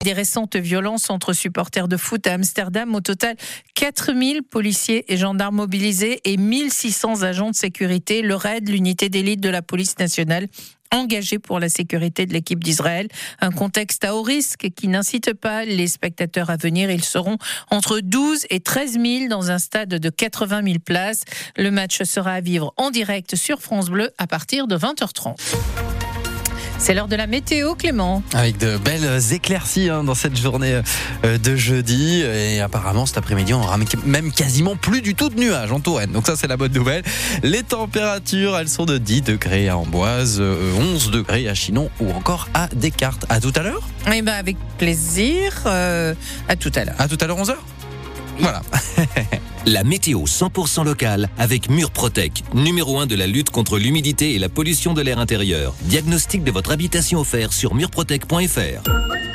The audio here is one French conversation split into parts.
des récentes violences entre supporters de foot à Amsterdam. Au total, 4000 policiers et gendarmes mobilisés et 1600 agents de sécurité. Le RAID, l'unité d'élite de la police nationale, engagé pour la sécurité de l'équipe d'Israël. Un contexte à haut risque qui n'incite pas les spectateurs à venir. Ils seront entre 12 et 13 000 dans un stade de 80 000 places. Le match sera à vivre en direct sur France Bleu à partir de 20h30. C'est l'heure de la météo, Clément. Avec de belles éclaircies dans cette journée de jeudi. Et apparemment, cet après-midi, on aura même quasiment plus du tout de nuages en Touraine. Donc ça, c'est la bonne nouvelle. Les températures, elles sont de 10 degrés à Amboise, 11 degrés à Chinon ou encore à Descartes. À tout à l'heure ? Eh ben, avec plaisir. À tout à l'heure. À tout à l'heure, 11h ? Voilà. La météo 100% locale avec Murprotec, numéro 1 de la lutte contre l'humidité et la pollution de l'air intérieur. Diagnostic de votre habitation offert sur murprotec.fr.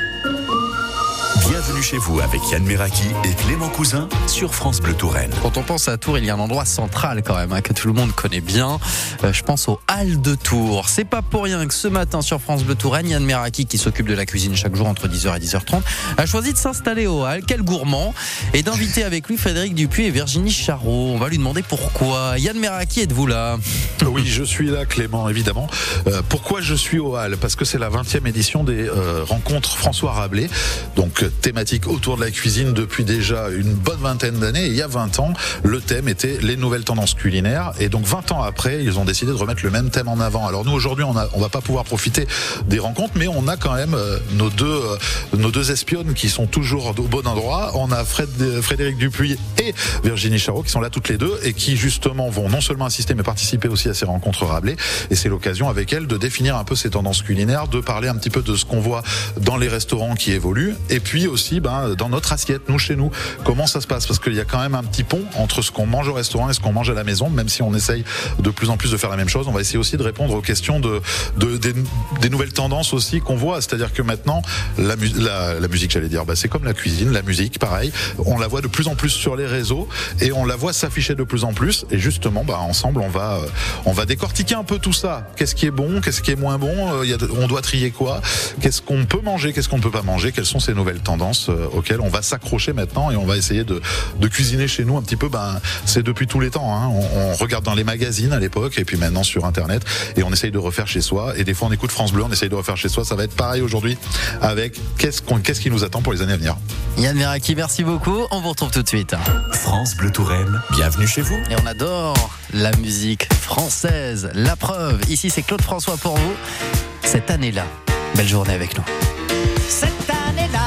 Bienvenue chez vous avec Yann Meraki et Clément Cousin sur France Bleu Touraine. Quand on pense à Tours, il y a un endroit central quand même que tout le monde connaît bien. Je pense aux Halles de Tours. C'est pas pour rien que ce matin sur France Bleu Touraine, Yann Meraki, qui s'occupe de la cuisine chaque jour entre 10h et 10h30, a choisi de s'installer aux Halles. Quel gourmand. Et d'inviter avec lui Frédéric Dupuis et Virginie Charot. On va lui demander pourquoi. Yann Meraki, êtes-vous là ? Oui, je suis là, Clément, évidemment. Pourquoi je suis aux Halles ? Parce que c'est la 20e édition des rencontres François Rabelais. Donc thématique autour de la cuisine depuis déjà une bonne vingtaine d'années. Et il y a 20 ans, le thème était les nouvelles tendances culinaires. Et donc 20 ans après, ils ont décidé de remettre le même thème en avant. Alors nous, aujourd'hui, on va pas pouvoir profiter des rencontres, mais on a quand même nos deux espionnes qui sont toujours au bon endroit. On a Frédéric Dupuis et Virginie Charot qui sont là toutes les deux et qui justement vont non seulement assister mais participer aussi à ces rencontres Rabelais. Et c'est l'occasion avec elles de définir un peu ces tendances culinaires, de parler un petit peu de ce qu'on voit dans les restaurants qui évoluent et puis aussi dans notre assiette, nous chez nous, comment ça se passe, parce qu'il y a quand même un petit pont entre ce qu'on mange au restaurant et ce qu'on mange à la maison, même si on essaye de plus en plus de faire la même chose. On va essayer aussi de répondre aux questions des nouvelles tendances aussi qu'on voit, c'est-à-dire que maintenant la musique, j'allais dire, c'est comme la cuisine, la musique pareil, on la voit de plus en plus sur les réseaux et on la voit s'afficher de plus en plus et justement ensemble on va décortiquer un peu tout ça. Qu'est-ce qui est bon, qu'est-ce qui est moins bon, on doit trier quoi, qu'est-ce qu'on peut manger, qu'est-ce qu'on ne peut pas manger, quelles sont ces nouvelles tendances auxquelles on va s'accrocher maintenant et on va essayer de cuisiner chez nous un petit peu. C'est depuis tous les temps, on regarde dans les magazines à l'époque et puis maintenant sur internet et on essaye de refaire chez soi et des fois on écoute France Bleu, on essaye de refaire chez soi. Ça va être pareil aujourd'hui avec qu'est-ce qui nous attend pour les années à venir. Yann Meraki, merci beaucoup, on vous retrouve tout de suite. France Bleu Touraine, bienvenue chez vous. Et on adore la musique française, la preuve, ici c'est Claude François pour vous, cette année-là. Belle journée avec nous. Cette année-là,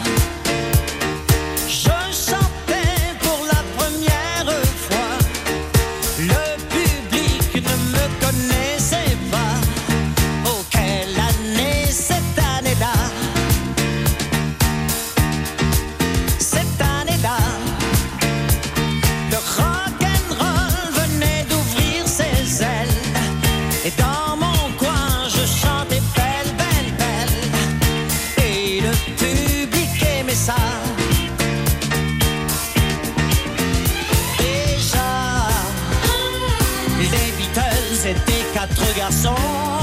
je chantais pour la première fois. Le public ne me connaissait pas. Oh, quelle année cette année-là. Cette année-là, le rock'n'roll venait d'ouvrir ses ailes. Et dans mon coin, je chantais belle, belle, belle. Et le public aimait ça. Déjà, les Beatles étaient 4 garçons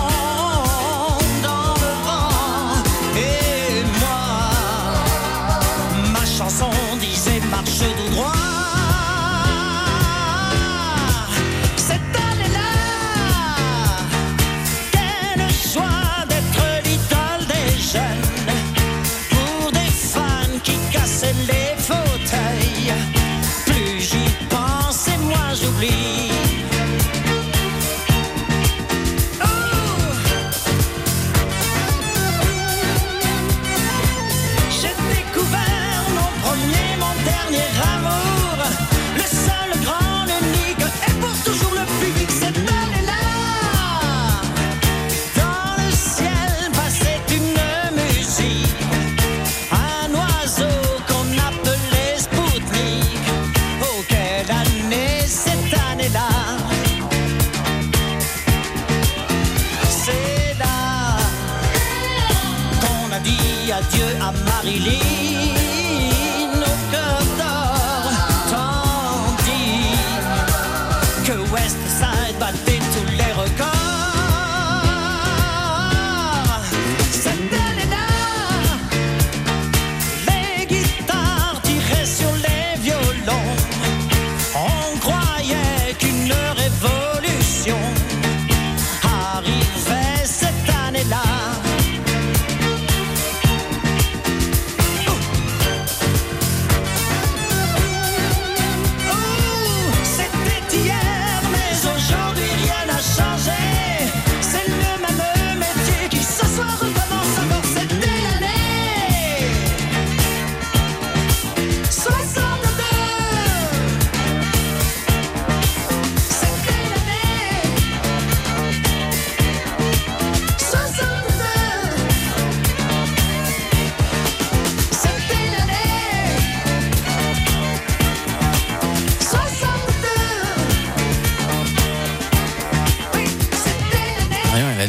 dans le vent. Et moi, ma chanson disait marche tout droit. Cette année-là, quelle joie d'être l'idole des jeunes. Pour des fans qui cassaient les fauteuils. Plus j'y pense et moins j'oublie. J'ai découvert mon premier, mon dernier amour. Le seul, grand, l'unique et pour toujours le public. Cette année-là, dans le ciel passait une musique. Un oiseau qu'on appelait Spoutnik. Oh, quelle année cette année-là. C'est là qu'on a dit adieu à Marilyn au cœur d'or, tandis que West Side battait tous les records. Cette année-là,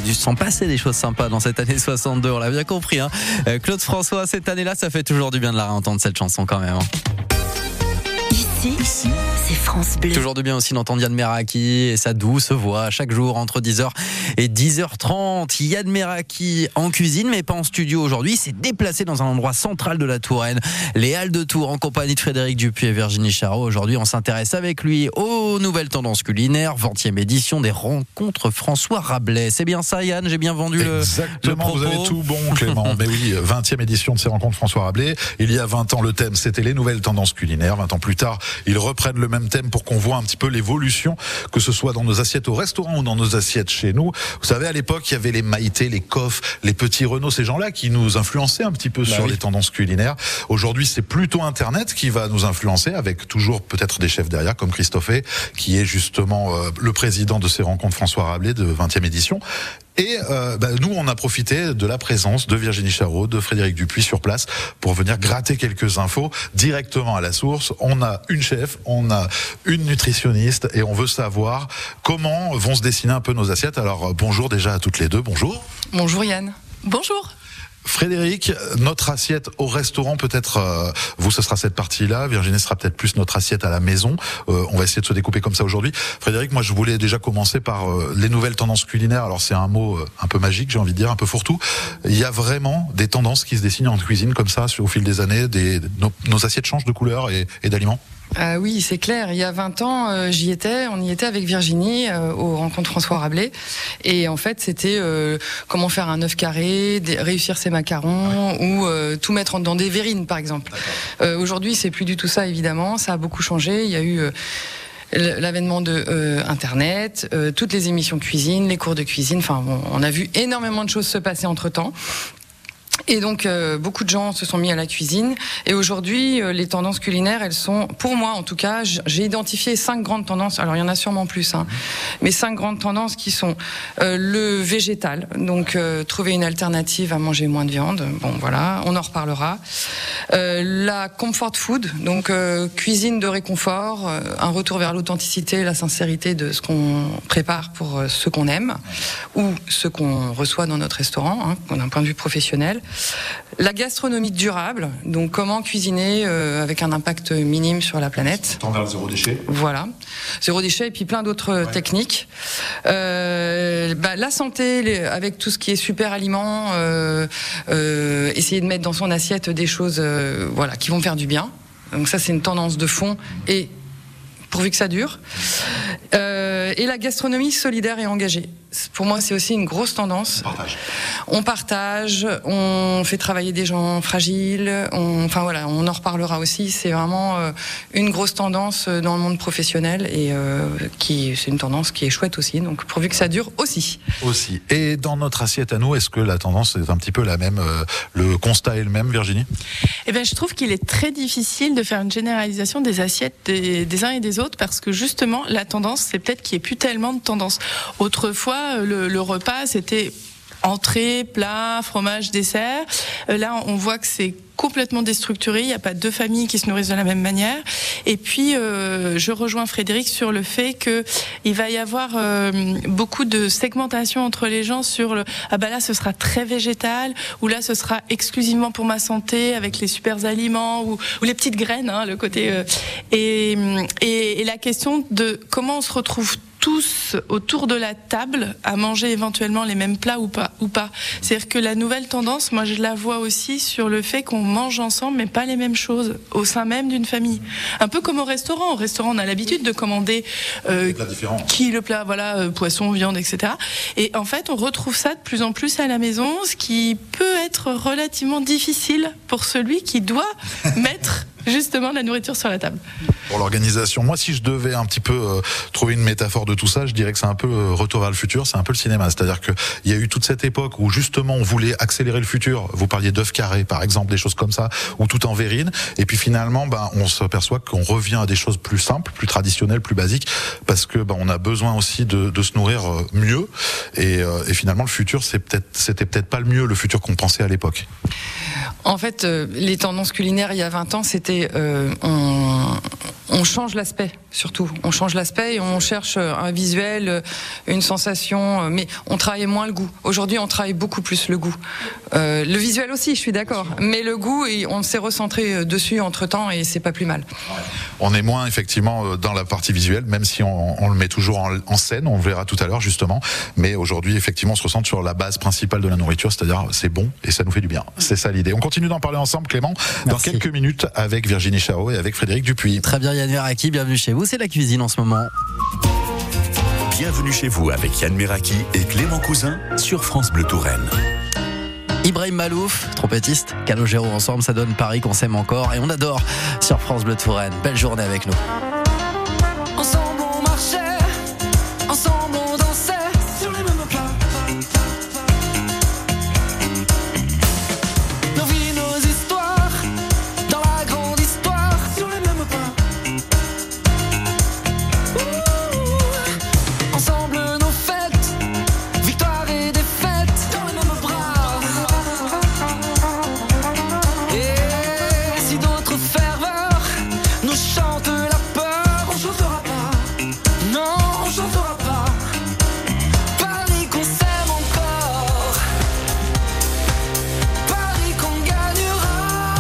dû s'en passer des choses sympas dans cette année 62, on l'a bien compris. Hein. Claude François, cette année-là, ça fait toujours du bien de la réentendre, cette chanson quand même. Ici, c'est France Bleu. Toujours du bien aussi d'entendre Yann Meraki et sa douce voix chaque jour entre 10h et 10h30. Yann Meraki en cuisine, mais pas en studio aujourd'hui. Il s'est déplacé dans un endroit central de la Touraine, les Halles de Tours, en compagnie de Frédéric Dupuis et Virginie Charot. Aujourd'hui, on s'intéresse avec lui aux nouvelles tendances culinaires, 20e édition des rencontres François Rabelais. C'est bien ça, Yann? J'ai bien vendu le propos. Vous avez tout bon, Clément. Mais oui, 20e édition de ces rencontres François Rabelais. Il y a 20 ans, le thème, c'était les nouvelles tendances culinaires. 20 ans plus tard, ils reprennent le même thème pour qu'on voit un petit peu l'évolution, que ce soit dans nos assiettes au restaurant ou dans nos assiettes chez nous. Vous savez, à l'époque, il y avait les Maïté, les Coff, les petits Renault, ces gens-là qui nous influençaient un petit peu sur les tendances culinaires. Aujourd'hui, c'est plutôt Internet qui va nous influencer, avec toujours peut-être des chefs derrière, comme Christophe, qui est justement le président de ces rencontres François Rabelais de 20e édition. Et nous, on a profité de la présence de Virginie Charot, de Frédéric Dupuis sur place pour venir gratter quelques infos directement à la source. On a une chef, on a une nutritionniste et on veut savoir comment vont se dessiner un peu nos assiettes. Alors bonjour déjà à toutes les deux, bonjour. Bonjour Yann. Bonjour. Frédéric, notre assiette au restaurant, peut-être, vous, ce sera cette partie-là. Virginie sera peut-être plus notre assiette à la maison. On va essayer de se découper comme ça aujourd'hui. Frédéric, moi, je voulais déjà commencer par les nouvelles tendances culinaires. Alors, c'est un mot un peu magique, j'ai envie de dire, un peu fourre-tout. Il y a vraiment des tendances qui se dessinent en cuisine comme ça, au fil des années. Nos assiettes changent de couleur et d'aliments. Ah oui, c'est clair. Il y a 20 ans, on y était avec Virginie aux rencontres François Rabelais. Et en fait, c'était comment faire un œuf carré, réussir ses macarons ou tout mettre dans des verrines, par exemple. Aujourd'hui, c'est plus du tout ça, évidemment. Ça a beaucoup changé. Il y a eu l'avènement de Internet, toutes les émissions cuisine, les cours de cuisine. Enfin, on a vu énormément de choses se passer entre-temps. Et donc, beaucoup de gens se sont mis à la cuisine. Et aujourd'hui, les tendances culinaires, elles sont, pour moi en tout cas, j'ai identifié 5 grandes tendances. Alors, il y en a sûrement plus, hein, mais 5 grandes tendances qui sont le végétal. Donc, trouver une alternative à manger moins de viande. Bon, voilà, on en reparlera. La comfort food, donc cuisine de réconfort, un retour vers l'authenticité, la sincérité de ce qu'on prépare pour ce qu'on aime ou ce qu'on reçoit dans notre restaurant, hein, d'un point de vue professionnel. La gastronomie durable, donc comment cuisiner avec un impact minime sur la planète. Tendre vers le zéro déchet. Voilà, zéro déchet et puis plein d'autres techniques. La santé, avec tout ce qui est super aliment, essayer de mettre dans son assiette des choses qui vont faire du bien. Donc ça, c'est une tendance de fond et pourvu que ça dure. Et la gastronomie solidaire et engagée. Pour moi, c'est aussi une grosse tendance. On partage, on fait travailler des gens fragiles. On en reparlera aussi. C'est vraiment une grosse tendance dans le monde professionnel et c'est une tendance qui est chouette aussi. Donc, pourvu que ça dure aussi. Aussi. Et dans notre assiette à nous, est-ce que la tendance est un petit peu la même? Le constat est le même, Virginie? Eh bien, je trouve qu'il est très difficile de faire une généralisation des assiettes des uns et des autres parce que justement, la tendance, c'est peut-être qu'il n'y ait plus tellement de tendance. Autrefois, le repas, c'était entrée, plat, fromage, dessert. Là, on voit que c'est complètement déstructuré. Il n'y a pas deux familles qui se nourrissent de la même manière. Et puis, je rejoins Frédéric sur le fait que il va y avoir beaucoup de segmentation entre les gens sur le là, ce sera très végétal, ou là, ce sera exclusivement pour ma santé avec les super aliments ou les petites graines, hein, le côté et la question de comment on se retrouve tous autour de la table à manger éventuellement les mêmes plats ou pas. C'est-à-dire que la nouvelle tendance, moi je la vois aussi sur le fait qu'on mange ensemble mais pas les mêmes choses au sein même d'une famille. Un peu comme au restaurant. Au restaurant, on a l'habitude de commander le plat, poisson, viande, etc. Et en fait, on retrouve ça de plus en plus à la maison, ce qui peut être relativement difficile pour celui qui doit mettre justement la nourriture sur la table. Pour l'organisation, moi si je devais un petit peu trouver une métaphore de tout ça, je dirais que c'est un peu retour vers le futur, c'est un peu le cinéma, c'est-à-dire que il y a eu toute cette époque où justement on voulait accélérer le futur, vous parliez d'œufs carrés par exemple, des choses comme ça, ou tout en verrine, et puis finalement on s'aperçoit qu'on revient à des choses plus simples, plus traditionnelles, plus basiques, parce que on a besoin aussi de se nourrir mieux, et finalement le futur c'était peut-être pas le mieux, le futur qu'on pensait à l'époque. En fait, les tendances culinaires il y a 20 ans, c'était on change l'aspect, surtout. On change l'aspect et on cherche un visuel, une sensation, mais on travaille moins le goût. Aujourd'hui, on travaille beaucoup plus le goût. Le visuel aussi, je suis d'accord. Mais le goût, on s'est recentré dessus entre-temps et c'est pas plus mal. On est moins, effectivement, dans la partie visuelle, même si on le met toujours en scène, on le verra tout à l'heure, justement. Mais aujourd'hui, effectivement, on se recentre sur la base principale de la nourriture, c'est-à-dire c'est bon et ça nous fait du bien. C'est ça l'idée. On continue d'en parler ensemble, Clément, dans quelques minutes avec Virginie Chao et avec Frédéric Dupuis. Très bien, Yann Meraki, bienvenue chez vous. C'est la cuisine en ce moment. Bienvenue chez vous avec Yann Meraki et Clément Cousin sur France Bleu Touraine. Ibrahim Malouf, trompettiste, Calogero ensemble, ça donne Paris qu'on s'aime encore et on adore sur France Bleu Touraine. Belle journée avec nous. Ensemble on marchait, ensemble on dansait sur les mêmes pas. Nos vies, nos histoires, dans la grande histoire sur les mêmes pas. Ensemble nos fêtes, victoire et défaite dans les mêmes bras. Et si d'autres ferveurs nous chantent la peur, on chantera pas. Non, on chantera pas. Paris qu'on s'aime encore. Paris qu'on gagnera.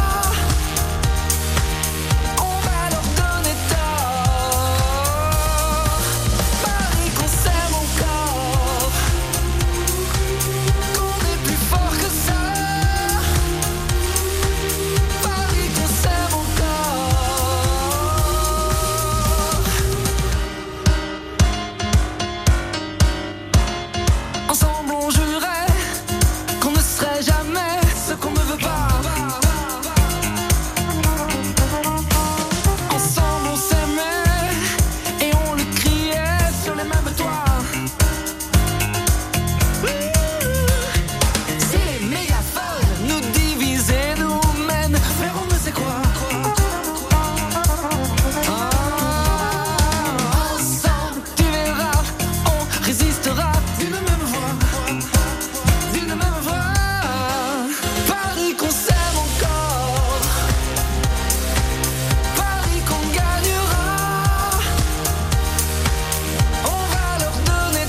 On va leur donner tort. Paris qu'on s'aime encore. Qu'on est plus fort que ça. Paris qu'on s'aime encore. Ensemble on jurait qu'on ne serait jamais ce qu'on ne veut pas. Ensemble on s'aimait et on le criait sur les mêmes toits. Si les mégaphones nous divisent et nous mènent vers on ne sait quoi. Ensemble, tu verras, on résistera d'une même voix, d'une même voix. Paris qu'on s'aime encore, Paris qu'on gagnera. On va leur donner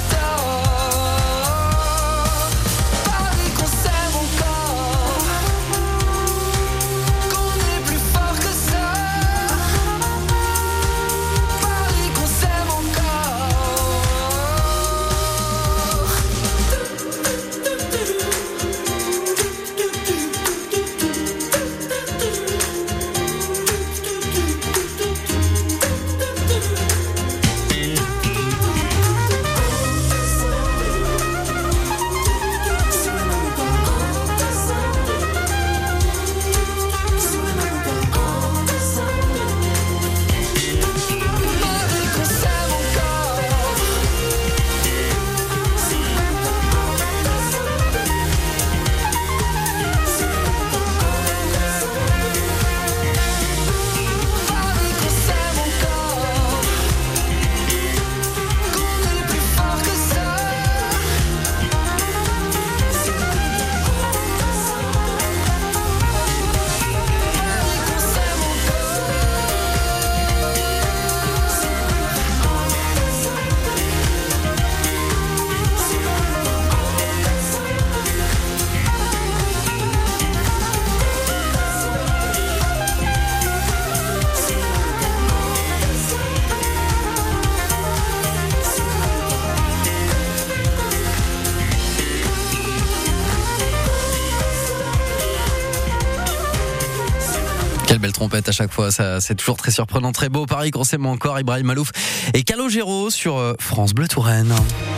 tort. Paris qu'on s'aime encore, qu'on est plus fort que ça. Paris qu'on s'aime Quelle belle trompette à chaque fois, ça c'est toujours très surprenant, très beau. Paris qu'on s'aime encore, Ibrahim Malouf et Calogero sur France Bleu Touraine.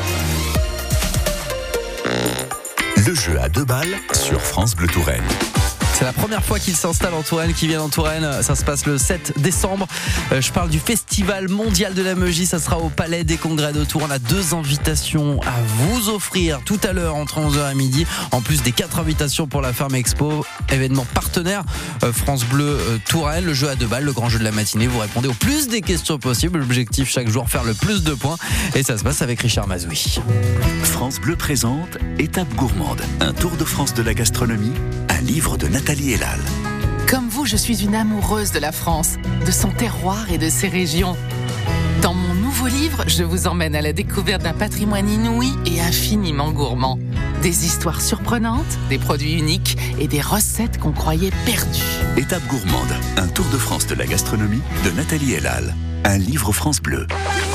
Le jeu à 2 balles sur France Bleu Touraine. C'est la première fois qu'ils s'installent en Touraine, qu'ils viennent en Touraine. Ça se passe le 7 décembre. Je parle du Festival mondial de la Meugie. Ça sera au Palais des Congrès de Tours. On a 2 invitations à vous offrir tout à l'heure entre 11h et midi. En plus des 4 invitations pour la Ferme Expo. Événement partenaire France Bleu Touraine. Le jeu à 2 balles, le grand jeu de la matinée. Vous répondez au plus des questions possibles. L'objectif chaque jour, faire le plus de points. Et ça se passe avec Richard Mazoui. France Bleu présente Étape gourmande, un tour de France de la gastronomie, un livre de Nathalie Elal. Comme vous, je suis une amoureuse de la France, de son terroir et de ses régions. Dans mon nouveau livre, je vous emmène à la découverte d'un patrimoine inouï et infiniment gourmand. Des histoires surprenantes, des produits uniques et des recettes qu'on croyait perdues. Étape gourmande, un tour de France de la gastronomie de Nathalie Elal. Un livre France Bleu.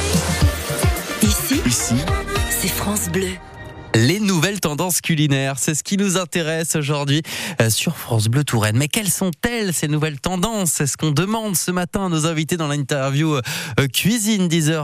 Ici, c'est France Bleu. Les nouvelles tendances culinaires, c'est ce qui nous intéresse aujourd'hui sur France Bleu Touraine. Mais quelles sont-elles, ces nouvelles tendances? C'est ce qu'on demande ce matin à nos invités dans l'interview Cuisine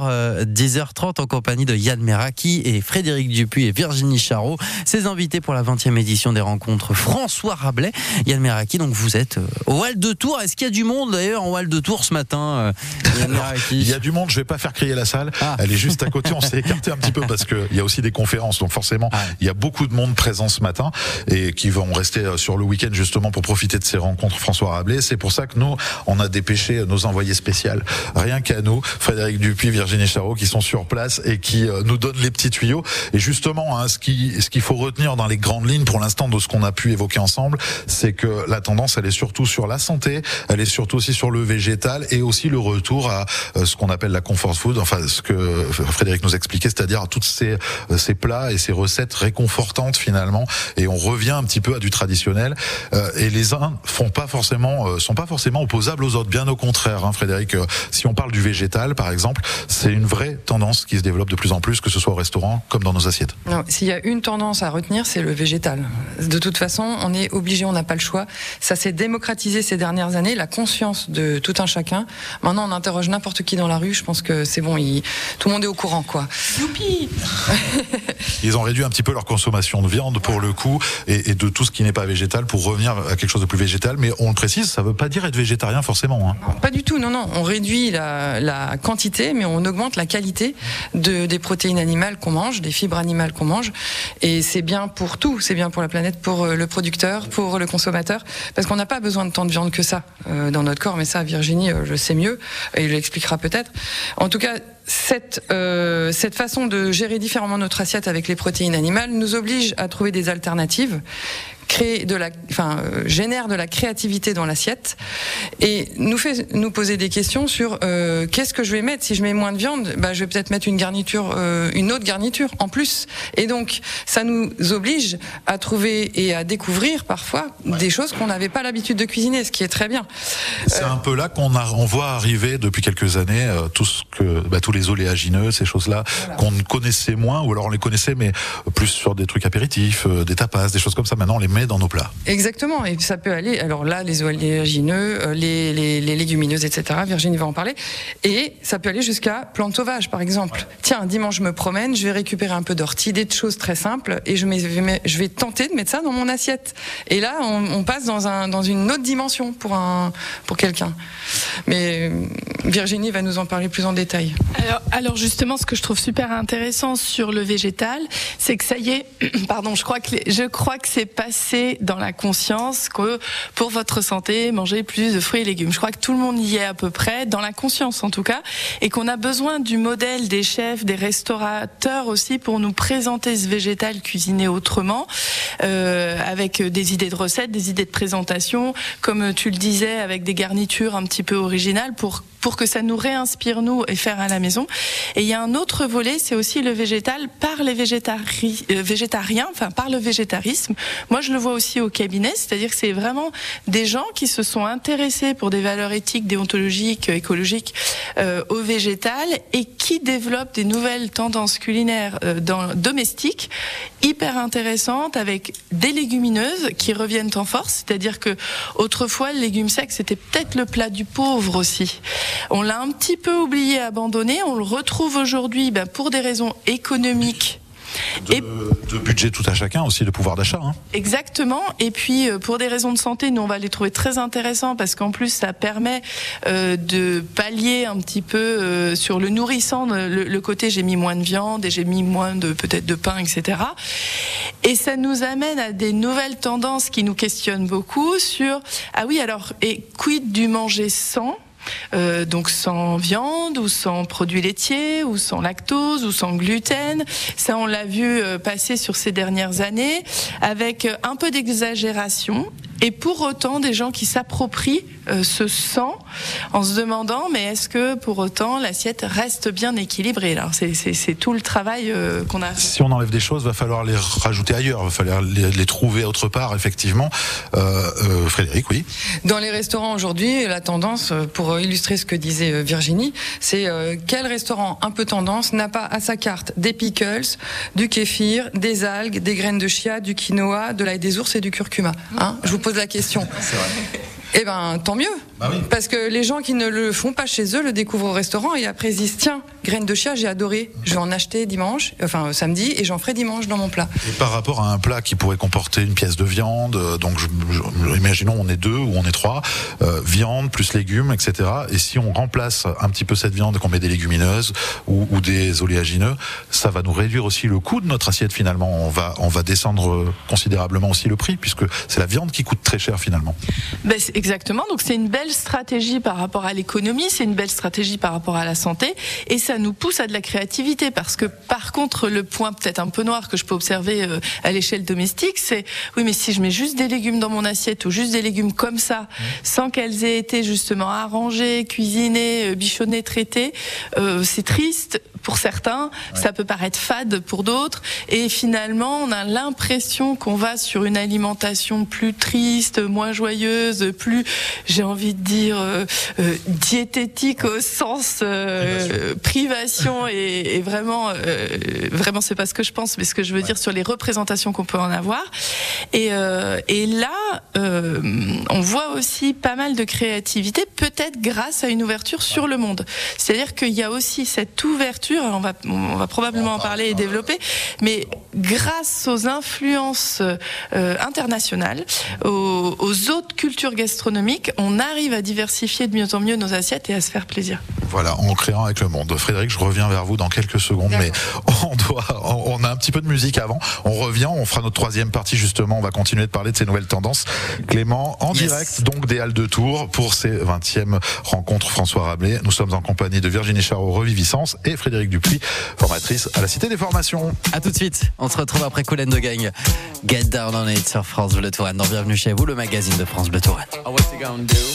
10h30 en compagnie de Yann Meraki et Frédéric Dupuis et Virginie Charot. Ces invités pour la 20e édition des rencontres François Rabelais. Yann Meraki, donc vous êtes au Hall de Tours. Est-ce qu'il y a du monde d'ailleurs en Hall de Tours ce matin, Yann Meraki? Il y a du monde, je vais pas faire crier la salle. Elle est juste à côté, on s'est écarté un petit peu parce qu'il y a aussi des conférences, donc forcément il y a beaucoup de monde présent ce matin et qui vont rester sur le week-end justement pour profiter de ces rencontres François Rabelais. C'est pour ça que nous, on a dépêché nos envoyés spéciaux, rien qu'à nous, Frédéric Dupuis, Virginie Charot, qui sont sur place et qui nous donnent les petits tuyaux. Et justement, ce qu'il faut retenir dans les grandes lignes pour l'instant de ce qu'on a pu évoquer ensemble, c'est que la tendance, elle est surtout sur la santé, elle est surtout aussi sur le végétal et aussi le retour à ce qu'on appelle la comfort food, enfin ce que Frédéric nous expliquait, c'est-à-dire à toutes ces plats et ces recettes réconfortantes finalement, et on revient un petit peu à du traditionnel, et les uns sont pas forcément opposables aux autres, bien au contraire, Frédéric. Si on parle du végétal par exemple, c'est une vraie tendance qui se développe de plus en plus, que ce soit au restaurant comme dans nos assiettes. Non, s'il y a une tendance à retenir, c'est le végétal. De toute façon, on est obligé, on n'a pas le choix. Ça s'est démocratisé ces dernières années, la conscience de tout un chacun. Maintenant, on interroge n'importe qui dans la rue, je pense que c'est bon, tout le monde est au courant, quoi. Youpi. Ils ont réduit un petit peu leur consommation de viande pour le coup et de tout ce qui n'est pas végétal pour revenir à quelque chose de plus végétal. Mais on le précise, ça ne veut pas dire être végétarien forcément. Non, pas du tout, non. On réduit la quantité, mais on augmente la qualité des protéines animales qu'on mange, des fibres animales qu'on mange. Et c'est bien pour tout, c'est bien pour la planète, pour le producteur, pour le consommateur, parce qu'on n'a pas besoin de tant de viande que ça dans notre corps. Mais ça, Virginie le sait mieux, et il l'expliquera peut-être. En tout cas, cette façon de gérer différemment notre assiette avec les protéines animales nous oblige à trouver des alternatives, génère de la créativité dans l'assiette et nous fait nous poser des questions sur qu'est-ce que je vais mettre. Si je mets moins de viande, je vais peut-être mettre une autre garniture en plus. Et donc ça nous oblige à trouver et à découvrir parfois des choses qu'on n'avait pas l'habitude de cuisiner, ce qui est très bien. C'est un peu là qu'on voit arriver depuis quelques années tous les oléagineux, ces choses-là qu'on connaissait moins, ou alors on les connaissait mais plus sur des trucs apéritifs, des tapas, des choses comme ça. Maintenant on les met dans nos plats. Exactement, et ça peut aller, alors là, les oléagineux, les légumineuses, etc., Virginie va en parler, et ça peut aller jusqu'à plantes sauvages, par exemple. Tiens, un dimanche, je me promène, je vais récupérer un peu d'ortie, des choses très simples, et je vais tenter de mettre ça dans mon assiette. Et là, on passe dans une autre dimension pour quelqu'un. Mais Virginie va nous en parler plus en détail. Alors justement, ce que je trouve super intéressant sur le végétal, c'est que ça y est, pardon, je crois que c'est passé dans la conscience que pour votre santé, manger plus de fruits et légumes. Je crois que tout le monde y est à peu près, dans la conscience en tout cas, et qu'on a besoin du modèle des chefs, des restaurateurs aussi pour nous présenter ce végétal cuisiné autrement, avec des idées de recettes, des idées de présentation, comme tu le disais, avec des garnitures un petit peu originales pour que ça nous réinspire nous et faire à la maison. Et il y a un autre volet, c'est aussi le végétal par les végétariens, enfin par le végétarisme. Moi, je le vois aussi au cabinet, c'est-à-dire que c'est vraiment des gens qui se sont intéressés pour des valeurs éthiques, déontologiques, écologiques au végétal et qui développent des nouvelles tendances culinaires domestiques hyper intéressantes avec des légumineuses qui reviennent en force, c'est-à-dire que autrefois le légume sec c'était peut-être le plat du pauvre aussi. On l'a un petit peu oublié, abandonné, on le retrouve aujourd'hui pour des raisons économiques. De budget tout à chacun aussi, de pouvoir d'achat. Exactement, et puis pour des raisons de santé, nous on va les trouver très intéressants parce qu'en plus ça permet de pallier un petit peu sur le nourrissant, le côté j'ai mis moins de viande et j'ai mis moins peut-être de pain, etc. Et ça nous amène à des nouvelles tendances qui nous questionnent beaucoup sur, et quid du manger sans ? Donc sans viande ou sans produits laitiers ou sans lactose ou sans gluten. Ça on l'a vu passer sur ces dernières années avec un peu d'exagération Et pour autant, des gens qui s'approprient ce sang en se demandant, mais est-ce que pour autant l'assiette reste bien équilibrée? Alors c'est tout le travail qu'on a. Si on enlève des choses, va falloir les rajouter ailleurs, va falloir les trouver autre part, effectivement. Frédéric, oui. Dans les restaurants aujourd'hui, la tendance, pour illustrer ce que disait Virginie, c'est quel restaurant un peu tendance n'a pas à sa carte des pickles, du kéfir, des algues, des graines de chia, du quinoa, de l'ail des ours et du curcuma. Je vous pose la question. C'est vrai. Eh ben, tant mieux. Bah oui. Parce que les gens qui ne le font pas chez eux le découvrent au restaurant et après ils se disent, tiens, graines de chia, j'ai adoré. Je vais en acheter samedi, et j'en ferai dimanche dans mon plat. Et par rapport à un plat qui pourrait comporter une pièce de viande, donc imaginons on est 2 ou on est 3, viande plus légumes, etc. Et si on remplace un petit peu cette viande et qu'on met des légumineuses ou des oléagineux, ça va nous réduire aussi le coût de notre assiette finalement. On va descendre considérablement aussi le prix puisque c'est la viande qui coûte très cher finalement. Exactement, donc c'est une belle stratégie par rapport à l'économie, c'est une belle stratégie par rapport à la santé, et ça nous pousse à de la créativité, parce que par contre le point peut-être un peu noir que je peux observer à l'échelle domestique, c'est oui, mais si je mets juste des légumes dans mon assiette ou juste des légumes comme ça, sans qu'elles aient été justement arrangées, cuisinées, bichonnées, traitées, c'est triste pour certains, ça peut paraître fade pour d'autres, et finalement on a l'impression qu'on va sur une alimentation plus triste, moins joyeuse, plus, j'ai envie de dire, diététique au sens privation, et vraiment c'est pas ce que je pense, mais ce que je veux dire sur les représentations qu'on peut en avoir. Et là, on voit aussi pas mal de créativité, peut-être grâce à une ouverture sur le monde. C'est-à-dire qu'il y a aussi cette ouverture, on va probablement en parler et développer, mais grâce aux influences internationales, aux autres cultures gastronomiques, on arrive à diversifier de mieux en mieux nos assiettes et à se faire plaisir. Voilà, en créant avec le monde. Frédéric, je reviens vers vous dans quelques secondes, mais on a un petit peu de musique avant. On revient, on fera notre troisième partie justement, on va continuer de parler de ces nouvelles tendances. Clément, en direct donc des Halles de Tours pour ces 20e rencontres François Rabelais. Nous sommes en compagnie de Virginie Charot, Reviviscence, et Frédéric Dupuis, formatrice à la Cité des Formations. À tout de suite, on se retrouve après Cool & the Gang. Get Down on It sur France Bleu Touraine. Bienvenue chez vous, le magazine de France Bleu Touraine. Oh, what you gonna do?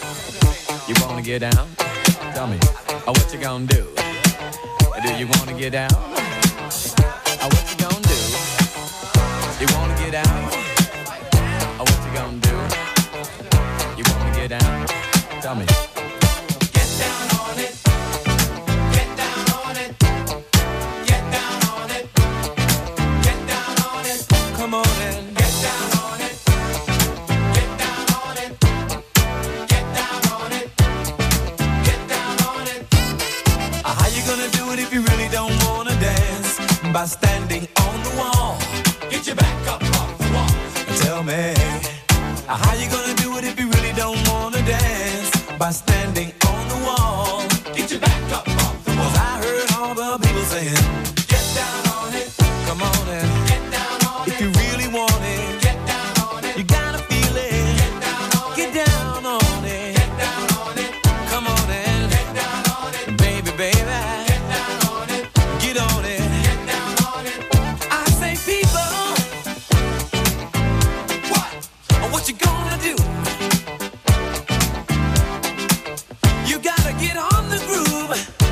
You wanna get down? Tell me. Oh, what you gonna do? Do you wanna get down? Oh, what you gonna do? You wanna get down? Oh, what you gonna do? You wanna get down? Tell me. Get down on it. Get down on it. Get down on it. Get down on it. Come on in. Get down on it. Get down on it. Get down on it. Get down on it. How you gonna do it if you really don't wanna dance? By standing on the wall. Get your back up off the wall. Tell me. How you gonna do it if you really don't wanna dance? By standing on the wall. Get your back up off the wall. 'Cause I heard all the people saying, get down on it. Come on and get down on it. If you really want it, get down on it. You gotta feel it. Get down on it. Get down on it. Get down on it. Come on and get down on it. Baby, baby. Get down on it. Get on it. Get down on it. I say people, what you gonna do? You gotta get on the groove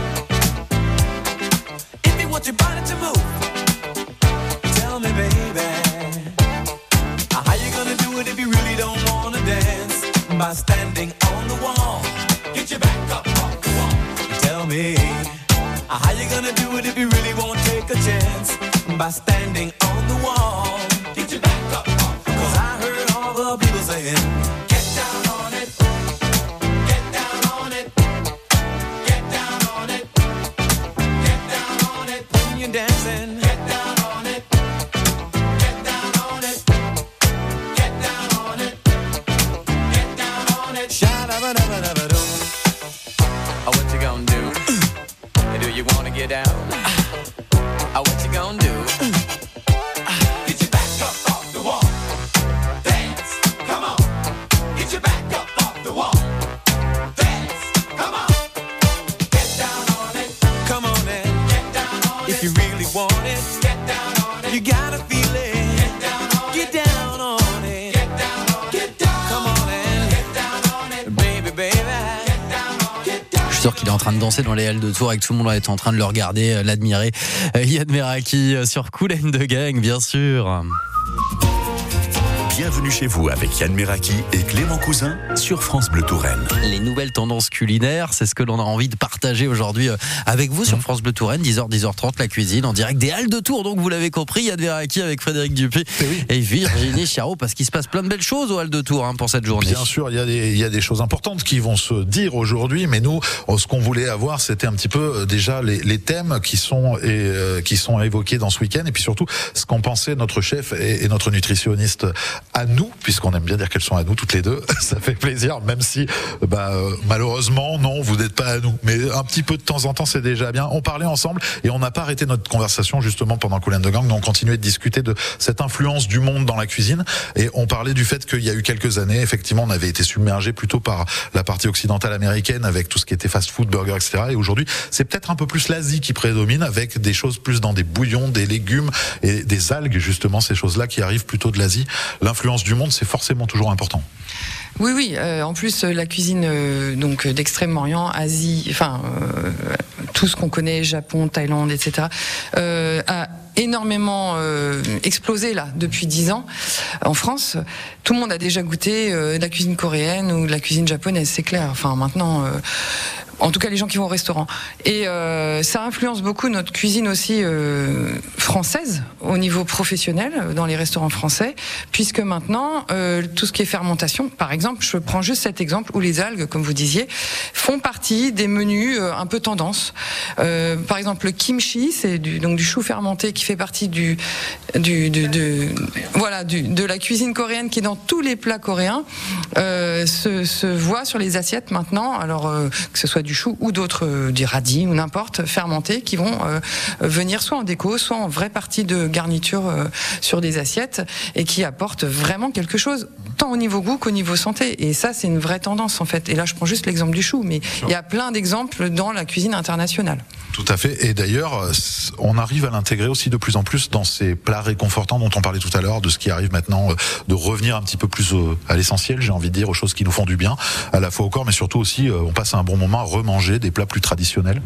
if you want your body to move. Tell me, baby, how you gonna do it if you really don't wanna dance? By standing on the wall. Get your back up off the wall. Tell me, how you gonna do it if you really won't take a chance? By standing on the wall. Get your back up off the wall. 'Cause I heard all the people saying, get down on it. Get down on it. Get down on it. Get down on it. When you're dancing, get down on it. Get down on it. Get down on it. Get down on it. Sha-da-ba-da-ba-da-ba-doo. Oh, what you gonna do? Do you wanna get down? Oh, what you gonna do? Get your back up off the wall. Dance, come on. Get your back up off the wall. Dance, come on. Get down on it. Come on and get down on it. If you really want it, get down on it. You gotta feel it. Get down on it. Get down on it. Get down on it. Get down. qu'il est en train de danser dans les halles de Tours et que tout le monde est en train de le regarder, l'admirer. Yann Meraki sur Kool and the Gang, bien sûr. Bienvenue chez vous avec Yann Meraki et Clément Cousin sur France Bleu Touraine. Les nouvelles tendances culinaires, c'est ce que l'on a envie de partager aujourd'hui avec vous sur France Bleu Touraine, 10h, 10h30, la cuisine en direct des Halles de Tours. Donc vous l'avez compris, Yann Meraki avec Frédéric Dupuis et Virginie Chiarot, parce qu'il se passe plein de belles choses aux Halles de Tours pour cette journée. Bien sûr, il y a des choses importantes qui vont se dire aujourd'hui, mais nous, ce qu'on voulait avoir, c'était un petit peu déjà les thèmes qui sont évoqués dans ce week-end, et puis surtout ce qu'en pensait notre chef et notre nutritionniste à nous, puisqu'on aime bien dire qu'elles sont à nous toutes les deux. Ça fait plaisir, même si malheureusement non, vous n'êtes pas à nous, mais un petit peu de temps en temps c'est déjà bien. On parlait ensemble et on n'a pas arrêté notre conversation justement pendant Kool and the Gang. Donc on continuait de discuter de cette influence du monde dans la cuisine, et on parlait du fait qu'il y a eu quelques années, effectivement, on avait été submergé plutôt par la partie occidentale américaine avec tout ce qui était fast-food, burger, etc. Et aujourd'hui, c'est peut-être un peu plus l'Asie qui prédomine, avec des choses plus dans des bouillons, des légumes et des algues, justement, ces choses-là qui arrivent plutôt de l'Asie. L'influence du monde, c'est forcément toujours important. Oui. En plus, la cuisine donc d'Extrême-Orient, Asie, tout ce qu'on connaît, Japon, Thaïlande, etc., a énormément explosé là depuis 10 ans. En France, tout le monde a déjà goûté de la cuisine coréenne ou de la cuisine japonaise, c'est clair. Enfin, maintenant. En tout cas, les gens qui vont au restaurant. Et ça influence beaucoup notre cuisine aussi française au niveau professionnel dans les restaurants français, puisque maintenant, tout ce qui est fermentation, par exemple, je prends juste cet exemple où les algues, comme vous disiez, font partie des menus un peu tendance. Par exemple, le kimchi, c'est du chou fermenté qui fait partie de la cuisine coréenne, qui est dans tous les plats coréens, se voit sur les assiettes maintenant. Alors que ce soit du chou ou d'autres, du radis ou n'importe, fermentés, qui vont venir soit en déco, soit en vraie partie de garniture sur des assiettes, et qui apportent vraiment quelque chose, tant au niveau goût qu'au niveau santé. Et ça, c'est une vraie tendance en fait. Et là, je prends juste l'exemple du chou, mais il y a plein d'exemples dans la cuisine internationale. Tout à fait. Et d'ailleurs, on arrive à l'intégrer aussi de plus en plus dans ces plats réconfortants dont on parlait tout à l'heure, de ce qui arrive maintenant, de revenir un petit peu plus à l'essentiel, j'ai envie de dire, aux choses qui nous font du bien, à la fois au corps, mais surtout aussi, on passe un bon moment à remanger des plats plus traditionnels.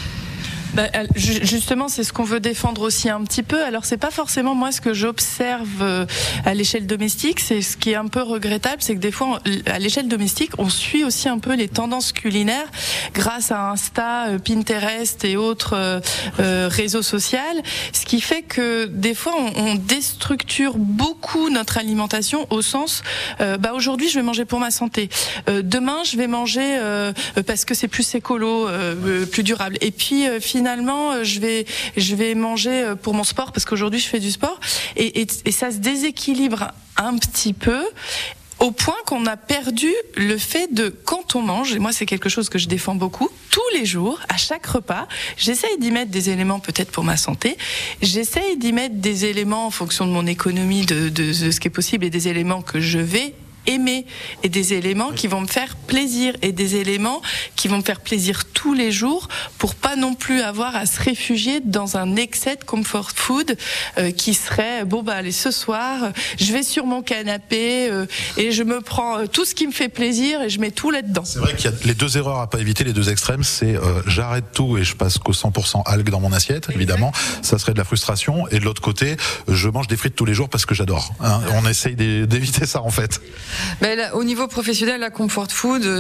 Justement, c'est ce qu'on veut défendre aussi un petit peu. Alors, c'est pas forcément moi ce que j'observe à l'échelle domestique. C'est ce qui est un peu regrettable, c'est que des fois, à l'échelle domestique, on suit aussi un peu les tendances culinaires grâce à Insta, Pinterest et autres réseaux sociaux. Ce qui fait que des fois, on déstructure beaucoup notre alimentation au sens, aujourd'hui, je vais manger pour ma santé. Demain, je vais manger parce que c'est plus écolo, plus durable. Et puis, finalement, je vais manger pour mon sport parce qu'aujourd'hui je fais du sport, et ça se déséquilibre un petit peu, au point qu'on a perdu le fait de, quand on mange, et moi c'est quelque chose que je défends beaucoup, tous les jours, à chaque repas, j'essaye d'y mettre des éléments peut-être pour ma santé, j'essaye d'y mettre des éléments en fonction de mon économie, de ce qui est possible, et des éléments que je vais aimer, et des éléments qui vont me faire plaisir, et des éléments qui vont me faire plaisir tous les jours, pour pas non plus avoir à se réfugier dans un excès de comfort food qui serait allez, ce soir je vais sur mon canapé et je me prends tout ce qui me fait plaisir et je mets tout là-dedans. C'est vrai qu'il y a les deux erreurs à pas éviter, les deux extrêmes, c'est j'arrête tout et je passe qu'au 100% algues dans mon assiette, évidemment, ça serait de la frustration, et de l'autre côté, je mange des frites tous les jours parce que j'adore, hein. On essaye d'éviter ça en fait. Mais là, au niveau professionnel, la comfort food,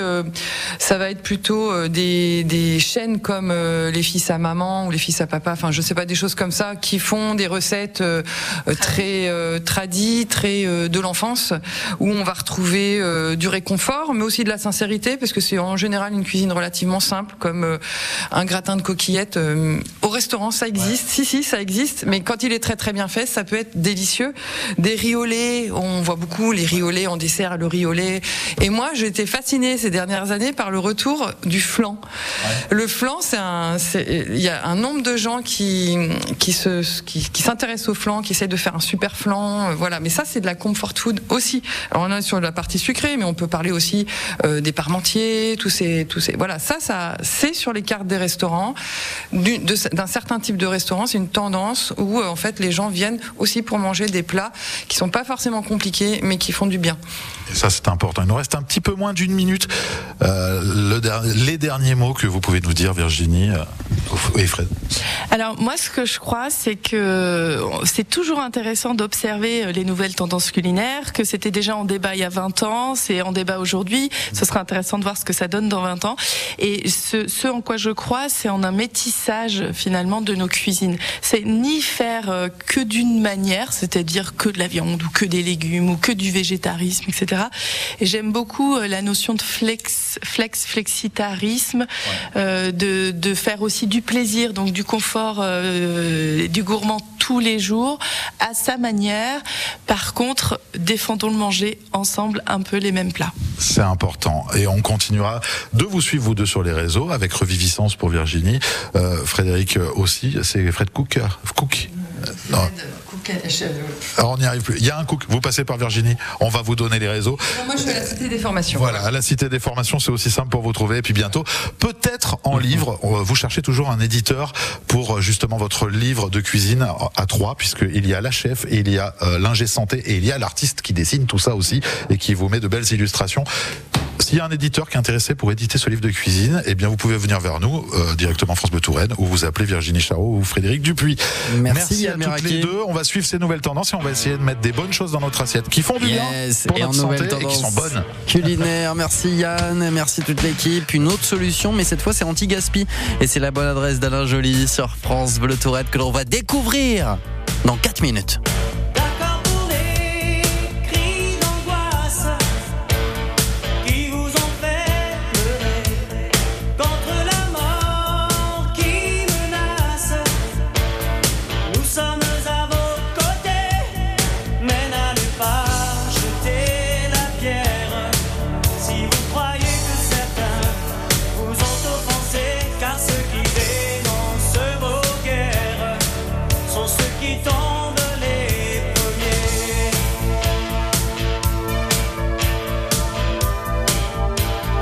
ça va être plutôt des chaînes comme les fils à maman ou les fils à papa, enfin je sais pas, des choses comme ça, qui font des recettes très tradies, très de l'enfance, où on va retrouver du réconfort, mais aussi de la sincérité, parce que c'est en général une cuisine relativement simple, comme un gratin de coquillettes. Au restaurant, ça existe, si ça existe, mais quand il est très très bien fait, ça peut être délicieux. Des riz au lait, on voit beaucoup les riz au lait en dessert, le riz au lait. Et moi, j'ai été fascinée ces dernières années par le retour du flan. Ouais. Le flan, il y a un nombre de gens qui s'intéressent au flan, qui essayent de faire un super flan, voilà. Mais ça, c'est de la comfort food aussi. Alors, on est sur la partie sucrée, mais on peut parler aussi des parmentiers, tous ces, voilà. Ça, c'est sur les cartes des restaurants, d'un certain type de restaurant. C'est une tendance où, en fait, les gens viennent aussi pour manger des plats qui sont pas forcément compliqués, mais qui font du bien. Et ça, c'est important. Il nous reste un petit peu moins d'une minute. Les derniers mots que vous pouvez nous dire, Virginie et Fred. Alors moi, ce que je crois, c'est que c'est toujours intéressant d'observer les nouvelles tendances culinaires, que c'était déjà en débat il y a 20 ans, c'est en débat aujourd'hui. Ce sera intéressant de voir ce que ça donne dans 20 ans. Et ce en quoi je crois, c'est en un métissage finalement de nos cuisines. C'est ni faire que d'une manière, c'est-à-dire que de la viande ou que des légumes ou que du végétarisme, etc. Et j'aime beaucoup la notion de flexitarisme, de faire aussi du plaisir, donc du confort, du gourmand tous les jours, à sa manière. Par contre, défendons le manger ensemble un peu les mêmes plats. C'est important. Et on continuera de vous suivre, vous deux, sur les réseaux, avec Reviviscence pour Virginie. Frédéric aussi, c'est Fred Cook. Non. Alors on n'y arrive plus. Il y a un Cook. Vous passez par Virginie. On va vous donner les réseaux. Non, moi je suis à la Cité des Formations. Voilà, à la Cité des Formations, c'est aussi simple pour vous trouver. Et puis bientôt, peut-être en livre. Vous cherchez toujours un éditeur pour justement votre livre de cuisine à 3, puisqu'il y a la chef et il y a l'ingé santé et il y a l'artiste qui dessine tout ça aussi et qui vous met de belles illustrations. S'il y a un éditeur qui est intéressé pour éditer ce livre de cuisine, eh bien vous pouvez venir vers nous directement France Bleu Touraine, ou vous appelez Virginie Charot ou Frédéric Dupuis. Merci à toutes les deux. On va suivre ces nouvelles tendances et on va essayer de mettre des bonnes choses dans notre assiette qui font du bien pour notre santé et qui sont bonnes. Culinaire, merci Yann, merci toute l'équipe. Une autre solution, mais cette fois c'est anti-gaspi et c'est la bonne adresse d'Alain Joly sur France Bleu Touraine que l'on va découvrir dans 4 minutes.